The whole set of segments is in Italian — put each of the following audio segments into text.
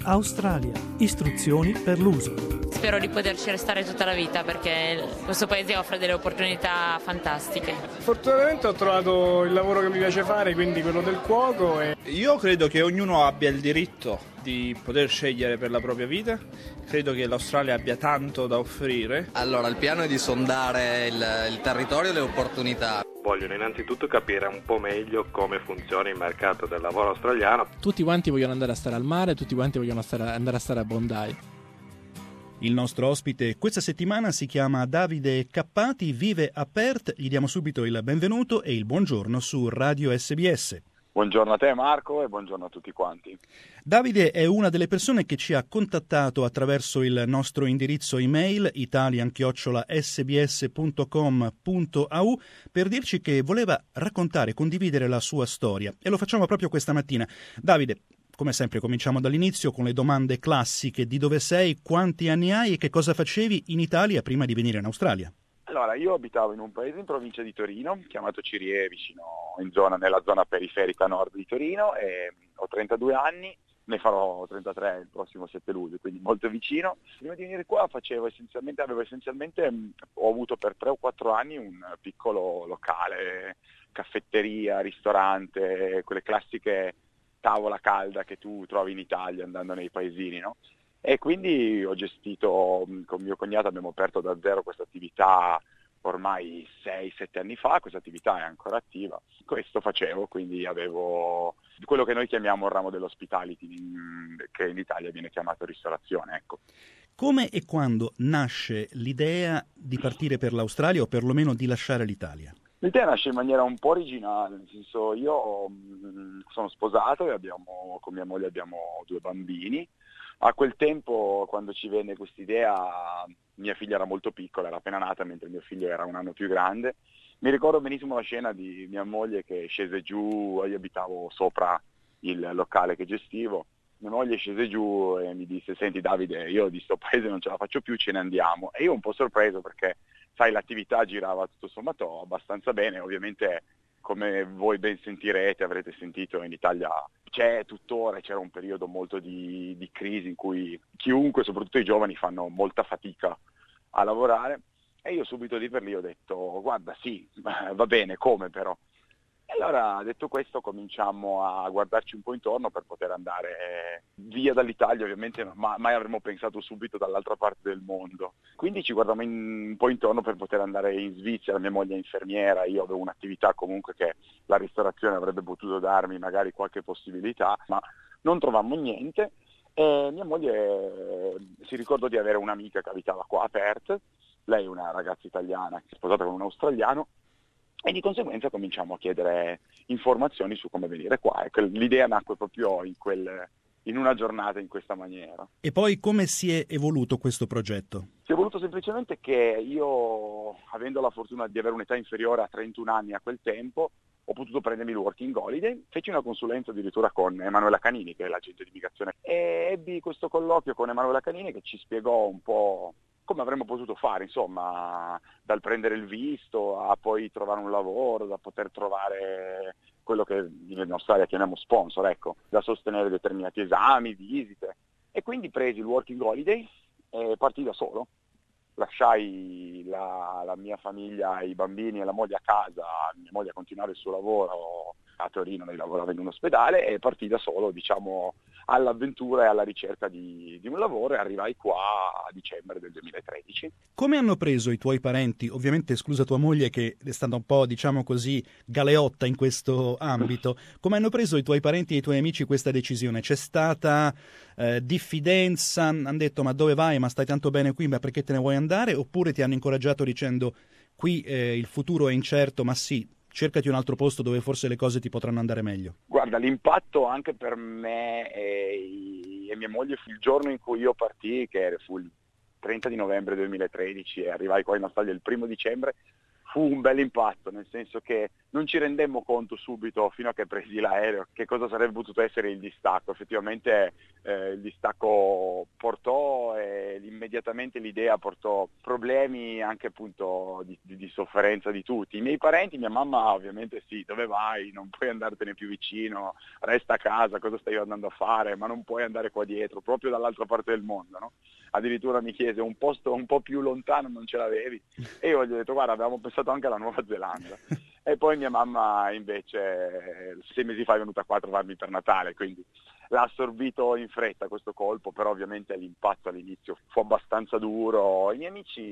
Australia. Istruzioni per l'uso. Spero di poterci restare tutta la vita perché questo paese offre delle opportunità fantastiche. Fortunatamente ho trovato il lavoro che mi piace fare, quindi quello del cuoco. Io credo che ognuno abbia il diritto di poter scegliere per la propria vita. Credo che l'Australia abbia tanto da offrire. Allora, il piano è di sondare il territorio e le opportunità. Vogliono innanzitutto capire un po' meglio come funziona il mercato del lavoro australiano. Tutti quanti vogliono andare a stare al mare, tutti quanti vogliono andare a stare a Bondi. Il nostro ospite questa settimana si chiama Davide Cappati, vive a Perth. Gli diamo subito il benvenuto e il buongiorno su Radio SBS. Buongiorno a te Marco e buongiorno a tutti quanti. Davide è una delle persone che ci ha contattato attraverso il nostro indirizzo email italian@sbs.com.au per dirci che voleva raccontare, condividere la sua storia, e lo facciamo proprio questa mattina. Davide, come sempre cominciamo dall'inizio con le domande classiche: di dove sei, quanti anni hai e che cosa facevi in Italia prima di venire in Australia? Allora, io abitavo in un paese in provincia di Torino, chiamato Cirie, nella zona periferica nord di Torino, e ho 32 anni, ne farò 33 il prossimo 7 luglio, quindi molto vicino. Prima di venire qua ho avuto per 3 o 4 anni un piccolo locale, caffetteria, ristorante, quelle classiche tavola calda che tu trovi in Italia andando nei paesini, no? E quindi ho gestito, con mio cognato abbiamo aperto da zero questa attività ormai 6-7 anni fa, questa attività è ancora attiva. Questo facevo, quindi avevo quello che noi chiamiamo il ramo dell'hospitality, che in Italia viene chiamato ristorazione, ecco. Come e quando nasce l'idea di partire per l'Australia o perlomeno di lasciare l'Italia? L'idea nasce in maniera un po' originale, nel senso io sono sposato e con mia moglie abbiamo 2 bambini. A quel tempo, quando ci venne quest'idea, mia figlia era molto piccola, era appena nata, mentre mio figlio era un anno più grande. Mi ricordo benissimo la scena di mia moglie che scese giù, io abitavo sopra il locale che gestivo, mia moglie scese giù e mi disse: senti Davide, io di sto paese non ce la faccio più, ce ne andiamo. E io un po' sorpreso perché, sai, l'attività girava tutto sommato abbastanza bene, ovviamente come voi ben sentirete, avrete sentito, in Italia c'era un periodo molto di crisi in cui chiunque, soprattutto i giovani, fanno molta fatica a lavorare, e io subito lì per lì ho detto: guarda, sì, va bene, come però? E allora, detto questo, cominciamo a guardarci un po' intorno per poter andare via dall'Italia. Ovviamente mai avremmo pensato subito dall'altra parte del mondo. Quindi ci guardiamo un po' intorno per poter andare in Svizzera. Mia moglie è infermiera, io avevo un'attività comunque che la ristorazione avrebbe potuto darmi magari qualche possibilità, ma non trovammo niente. E mia moglie si ricordò di avere un'amica che abitava qua a Perth. Lei è una ragazza italiana che è sposata con un australiano, e di conseguenza cominciamo a chiedere informazioni su come venire qua. Ecco, l'idea nacque proprio in una giornata, in questa maniera. E poi come si è evoluto questo progetto? Si è evoluto semplicemente che io, avendo la fortuna di avere un'età inferiore a 31 anni a quel tempo, ho potuto prendermi il working holiday, feci una consulenza addirittura con Emanuela Canini, che è l'agente di immigrazione, e ebbi questo colloquio con Emanuela Canini che ci spiegò un po' come avremmo potuto fare, insomma, dal prendere il visto a poi trovare un lavoro, da poter trovare quello che in Australia chiamiamo sponsor, ecco, da sostenere determinati esami, visite. E quindi presi il working holiday e partii da solo. Lasciai la mia famiglia, i bambini e la moglie a casa, mia moglie a continuare il suo lavoro a Torino, lei lavorava in un ospedale, e partii da solo, diciamo, all'avventura e alla ricerca di un lavoro, e arrivai qua a dicembre del 2013. Come hanno preso i tuoi parenti, ovviamente esclusa tua moglie che è stata un po', diciamo così, galeotta in questo ambito, come hanno preso i tuoi parenti e i tuoi amici questa decisione? C'è stata diffidenza? Hanno detto: ma dove vai? Ma stai tanto bene qui, ma perché te ne vuoi andare? Oppure ti hanno incoraggiato dicendo: qui il futuro è incerto, ma sì, cercati un altro posto dove forse le cose ti potranno andare meglio? Guarda, l'impatto anche per me e mia moglie fu il giorno in cui io partii, che fu il 30 di novembre 2013, e arrivai qua in Australia il 1 dicembre, fu un bel impatto, nel senso che non ci rendemmo conto subito, fino a che presi l'aereo, che cosa sarebbe potuto essere il distacco. Effettivamente il distacco portò immediatamente l'idea portò problemi anche appunto di sofferenza di tutti. I miei parenti, mia mamma ovviamente sì, dove vai? Non puoi andartene più vicino, resta a casa, cosa stai andando a fare? Ma non puoi andare qua dietro, proprio dall'altra parte del mondo, no? Addirittura mi chiese un posto un po' più lontano, non ce l'avevi? E io gli ho detto guarda, avevamo pensato anche alla Nuova Zelanda. E poi mia mamma invece 6 mesi fa è venuta qua a trovarmi per Natale, quindi l'ha assorbito in fretta questo colpo, però ovviamente l'impatto all'inizio fu abbastanza duro. I miei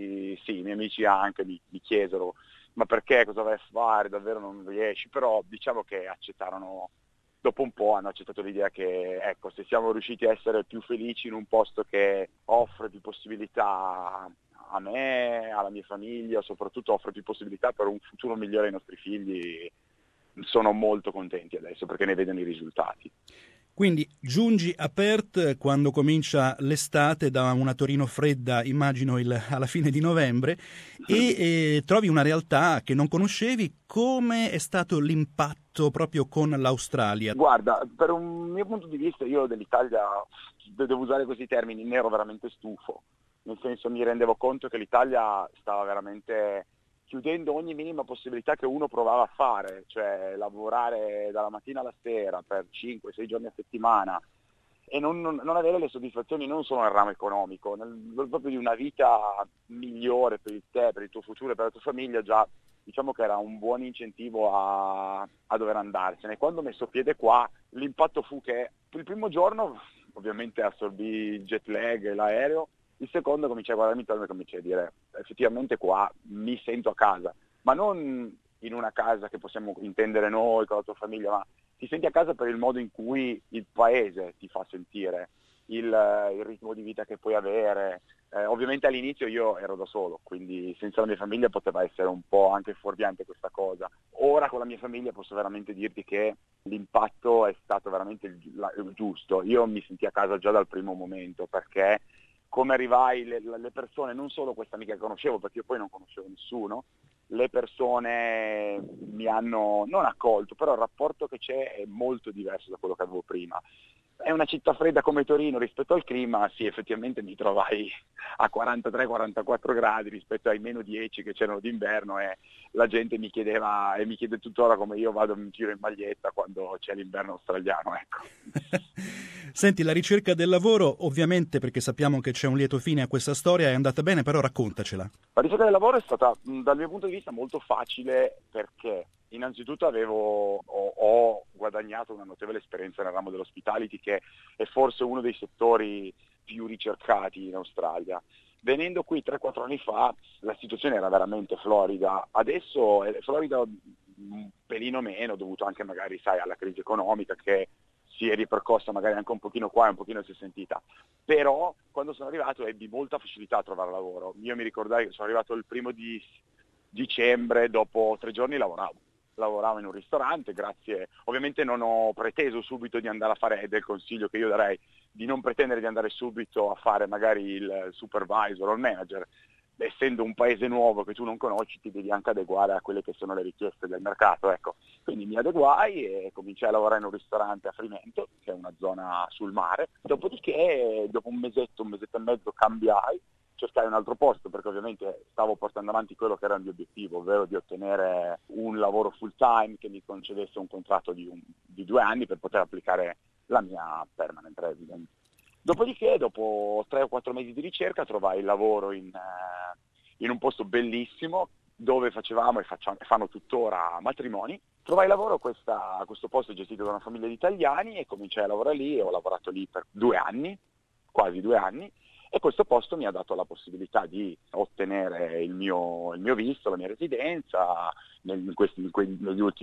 amici anche mi chiesero ma perché, cosa vai a fare, davvero non riesci, però diciamo che accettarono, dopo un po' hanno accettato l'idea che ecco, se siamo riusciti a essere più felici in un posto che offre più possibilità a me, alla mia famiglia, soprattutto offre più possibilità per un futuro migliore ai nostri figli, sono molto contenti adesso perché ne vedono i risultati. Quindi giungi a Perth quando comincia l'estate, da una Torino fredda, immagino alla fine di novembre, e trovi una realtà che non conoscevi. Come è stato l'impatto proprio con l'Australia? Guarda, per un mio punto di vista io dell'Italia, devo usare questi termini, ne ero veramente stufo. Nel senso, mi rendevo conto che l'Italia stava veramente chiudendo ogni minima possibilità che uno provava a fare, cioè lavorare dalla mattina alla sera per 5-6 giorni a settimana e non avere le soddisfazioni non solo nel ramo economico, proprio di una vita migliore per te, per il tuo futuro e per la tua famiglia. Già diciamo che era un buon incentivo a dover andarsene. Quando ho messo piede qua, l'impatto fu che il primo giorno ovviamente assorbì il jet lag e l'aereo. Il secondo cominciai a guardarmi intorno e cominciai a dire effettivamente qua mi sento a casa, ma non in una casa che possiamo intendere noi con la tua famiglia, ma ti senti a casa per il modo in cui il paese ti fa sentire, il ritmo di vita che puoi avere. Ovviamente all'inizio io ero da solo, quindi senza la mia famiglia poteva essere un po' anche fuorviante questa cosa. Ora con la mia famiglia posso veramente dirti che l'impatto è stato veramente il giusto. Io mi senti a casa già dal primo momento, perché come arrivai, le persone, non solo questa amica che conoscevo, perché io poi non conoscevo nessuno, le persone mi hanno non accolto, però il rapporto che c'è è molto diverso da quello che avevo prima. È una città fredda come Torino rispetto al clima, sì, effettivamente mi trovai a 43-44 gradi rispetto ai meno 10 che c'erano d'inverno, e la gente mi chiedeva, e mi chiede tuttora, come io vado in giro in maglietta quando c'è l'inverno australiano, ecco. Senti, la ricerca del lavoro, ovviamente, perché sappiamo che c'è un lieto fine a questa storia, è andata bene, però raccontacela. La ricerca del lavoro è stata, dal mio punto di vista, molto facile, perché innanzitutto ho guadagnato una notevole esperienza nel ramo dell'hospitality, che è forse uno dei settori più ricercati in Australia. Venendo qui 3-4 anni fa la situazione era veramente florida, adesso è florida un pelino meno, dovuto anche magari, sai, alla crisi economica che si è ripercossa magari anche un pochino qua e un pochino si è sentita, però quando sono arrivato ebbi molta facilità a trovare lavoro. Io mi ricordai che sono arrivato il 1° di dicembre, dopo 3 giorni lavoravo in un ristorante, grazie, ovviamente non ho preteso subito di andare a fare, del consiglio che io darei, di non pretendere di andare subito a fare magari il supervisor o il manager. Essendo un paese nuovo che tu non conosci, ti devi anche adeguare a quelle che sono le richieste del mercato, ecco. Quindi mi adeguai e cominciai a lavorare in un ristorante a Fremantle, che è una zona sul mare. Dopodiché, dopo un mesetto e mezzo, cambiai, cercai un altro posto, perché ovviamente stavo portando avanti quello che era il mio obiettivo, ovvero di ottenere un lavoro full time che mi concedesse un contratto di 2 anni per poter applicare la mia permanent residence. Dopodiché, dopo 3 o 4 mesi di ricerca, trovai il lavoro in un posto bellissimo dove facevamo e fanno tuttora matrimoni. Trovai lavoro a questo posto gestito da una famiglia di italiani e cominciai a lavorare lì. Ho lavorato lì per 2 anni, quasi 2 anni, e questo posto mi ha dato la possibilità di ottenere il mio visto, la mia residenza. In quei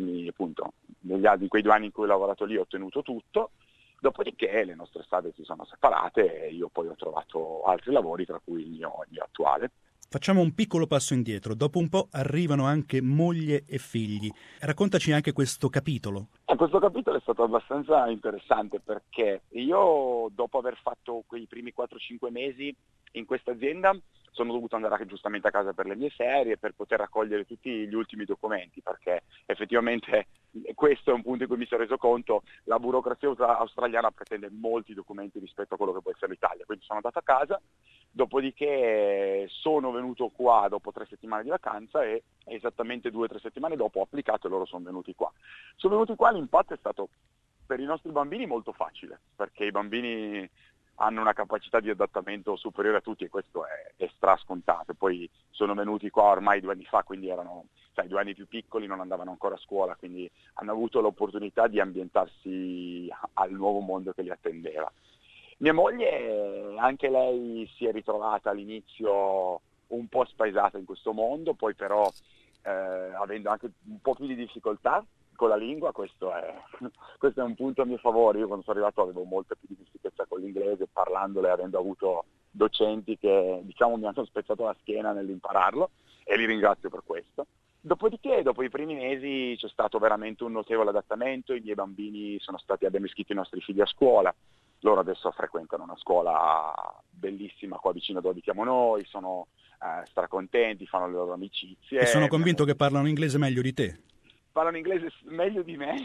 2 anni in cui ho lavorato lì ho ottenuto tutto. Dopodiché le nostre strade si sono separate e io poi ho trovato altri lavori, tra cui il mio attuale. Facciamo un piccolo passo indietro. Dopo un po' arrivano anche moglie e figli. Raccontaci anche questo capitolo. Questo capitolo è stato abbastanza interessante perché io, dopo aver fatto quei primi 4-5 mesi in questa azienda, sono dovuto andare giustamente a casa per le mie ferie, per poter raccogliere tutti gli ultimi documenti, perché effettivamente questo è un punto in cui mi sono reso conto, la burocrazia australiana pretende molti documenti rispetto a quello che può essere l'Italia, quindi sono andato a casa, dopodiché sono venuto qua dopo 3 settimane di vacanza e esattamente 2 o 3 settimane dopo ho applicato e loro sono venuti qua. Sono venuti qua, l'impatto è stato per i nostri bambini molto facile, perché i bambini hanno una capacità di adattamento superiore a tutti e questo è strascontato. Poi sono venuti qua ormai 2 anni fa, quindi erano 2 anni più piccoli, non andavano ancora a scuola, quindi hanno avuto l'opportunità di ambientarsi al nuovo mondo che li attendeva. Mia moglie, anche lei si è ritrovata all'inizio un po' spaesata in questo mondo, poi però avendo anche un po' più di difficoltà con la lingua, questo è un punto a mio favore. Io quando sono arrivato avevo molta più dimestichezza con l'inglese, parlandole, avendo avuto docenti che mi hanno spezzato la schiena nell'impararlo e li ringrazio per questo. Dopodiché, dopo i primi mesi c'è stato veramente un notevole adattamento, i miei bambini abbiamo iscritto i nostri figli a scuola, loro adesso frequentano una scuola bellissima qua vicino dove abitiamo noi, sono stracontenti, fanno le loro amicizie. E sono convinto che parlano inglese meglio di te. Parlano inglese meglio di me,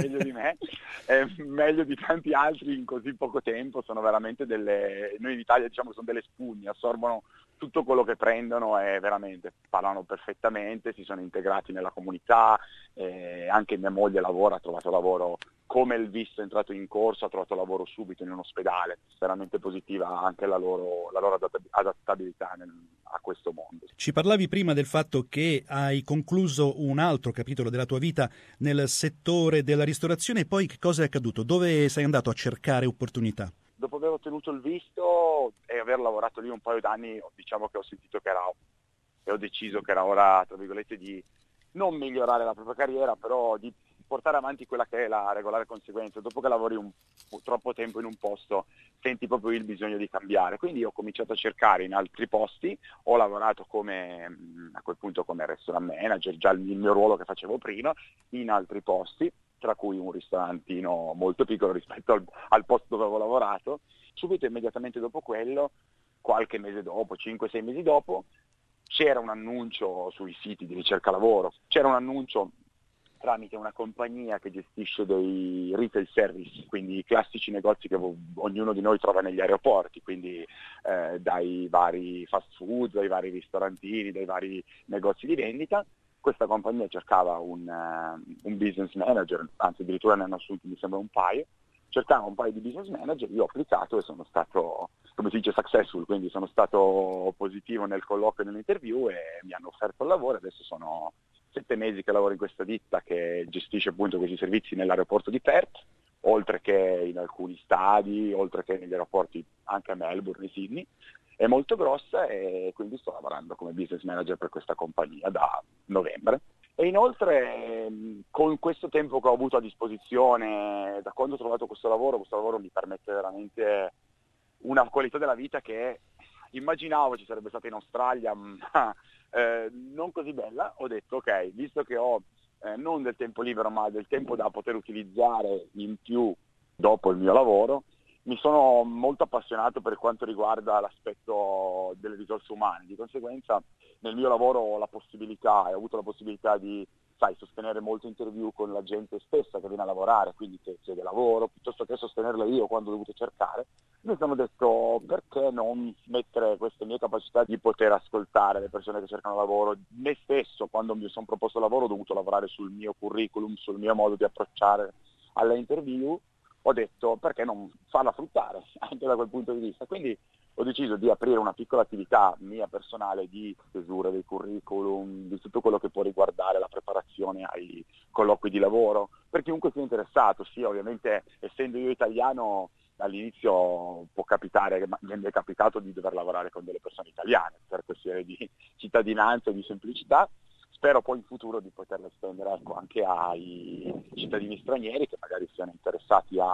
meglio di tanti altri in così poco tempo, sono veramente noi in Italia sono delle spugne, assorbono tutto quello che prendono e veramente parlano perfettamente, si sono integrati nella comunità, anche mia moglie lavora, ha trovato lavoro come il visto è entrato in corso, ha trovato lavoro subito in un ospedale, veramente positiva anche la loro adattabilità a questo mondo. Ci parlavi prima del fatto che hai concluso un altro capitolo della tua vita nel settore della ristorazione, e poi che cosa è accaduto? Dove sei andato a cercare opportunità? Dopo aver ottenuto il visto e aver lavorato lì un paio d'anni, diciamo che ho sentito e ho deciso che era ora, tra virgolette, di non migliorare la propria carriera, però di portare avanti quella che è la regolare conseguenza. Dopo che lavori troppo tempo in un posto, senti proprio il bisogno di cambiare. Quindi ho cominciato a cercare in altri posti, ho lavorato a quel punto come restaurant manager, già il mio ruolo che facevo prima, in altri posti, tra cui un ristorantino molto piccolo rispetto al posto dove avevo lavorato. Subito, immediatamente dopo quello, qualche mese dopo, 5-6 mesi dopo, c'era un annuncio sui siti di ricerca lavoro, c'era un annuncio tramite una compagnia che gestisce dei retail service, quindi i classici negozi che ognuno di noi trova negli aeroporti, quindi dai vari fast food, dai vari ristorantini, dai vari negozi di vendita. Questa compagnia cercava un business manager, anzi addirittura ne hanno assunti mi sembra un paio, cercava un paio di business manager, io ho applicato e sono stato, come si dice, successful, quindi sono stato positivo nel colloquio e nell'interview e mi hanno offerto il lavoro. Adesso sono 7 mesi che lavoro in questa ditta che gestisce appunto questi servizi nell'aeroporto di Perth, oltre che in alcuni stadi, oltre che negli aeroporti anche a Melbourne e Sydney. È molto grossa e quindi sto lavorando come business manager per questa compagnia da novembre. E inoltre con questo tempo che ho avuto a disposizione, da quando ho trovato questo lavoro mi permette veramente una qualità della vita che immaginavo ci sarebbe stata in Australia, ma non così bella. Ho detto ok, visto che ho non del tempo libero ma del tempo da poter utilizzare in più dopo il mio lavoro, mi sono molto appassionato per quanto riguarda l'aspetto delle risorse umane. Di conseguenza nel mio lavoro ho avuto la possibilità di sostenere molte interview con la gente stessa che viene a lavorare, quindi che chiede lavoro, piuttosto che sostenerle io quando ho dovuto cercare. Mi sono detto perché non mettere queste mie capacità di poter ascoltare le persone che cercano lavoro. Me stesso, quando mi sono proposto lavoro, ho dovuto lavorare sul mio curriculum, sul mio modo di approcciare alle interview. Ho detto perché non farla fruttare anche da quel punto di vista. Quindi ho deciso di aprire una piccola attività mia personale di stesura dei curriculum, di tutto quello che può riguardare la preparazione ai colloqui di lavoro, per chiunque sia interessato. Sì, ovviamente essendo io italiano all'inizio può capitare, mi è capitato di dover lavorare con delle persone italiane per questione di cittadinanza e di semplicità. Spero poi in futuro di poterla estendere anche ai cittadini stranieri che magari siano interessati a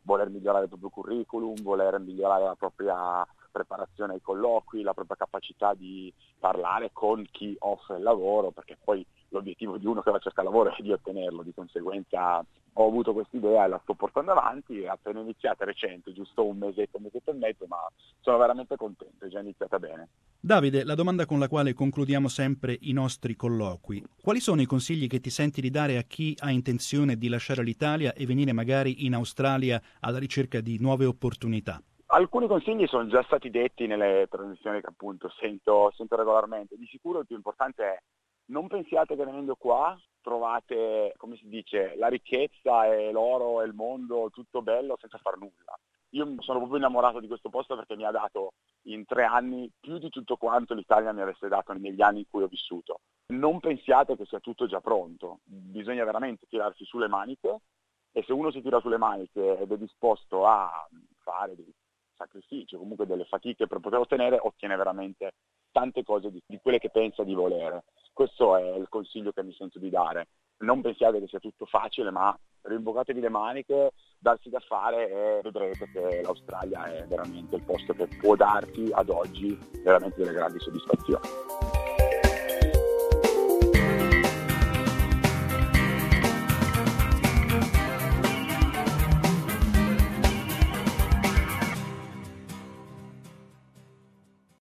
voler migliorare il proprio curriculum, voler migliorare la propria preparazione ai colloqui, la propria capacità di parlare con chi offre il lavoro, perché poi l'obiettivo di uno che va a cercare lavoro è di ottenerlo. Di conseguenza ho avuto quest'idea e la sto portando avanti, è appena iniziata, recente, giusto un mesetto e mezzo, ma sono veramente contento, è già iniziata bene. Davide, la domanda con la quale concludiamo sempre i nostri colloqui: quali sono i consigli che ti senti di dare a chi ha intenzione di lasciare l'Italia e venire magari in Australia alla ricerca di nuove opportunità? Alcuni consigli sono già stati detti nelle trasmissioni che appunto sento regolarmente. Di sicuro il più importante è: non pensiate che venendo qua trovate, come si dice, la ricchezza e l'oro e il mondo tutto bello senza far nulla. Io sono proprio innamorato di questo posto perché mi ha dato in 3 anni più di tutto quanto l'Italia mi avesse dato negli anni in cui ho vissuto. Non pensiate che sia tutto già pronto, bisogna veramente tirarsi sulle maniche, e se uno si tira sulle maniche ed è disposto a fare dei sacrifici, comunque delle fatiche per poter ottiene veramente tante cose di quelle che pensa di volere. Questo è il consiglio che mi sento di dare. Non pensiate che sia tutto facile, ma rimboccatevi le maniche, darsi da fare, e vedrete che l'Australia è veramente il posto che può darti ad oggi veramente delle grandi soddisfazioni.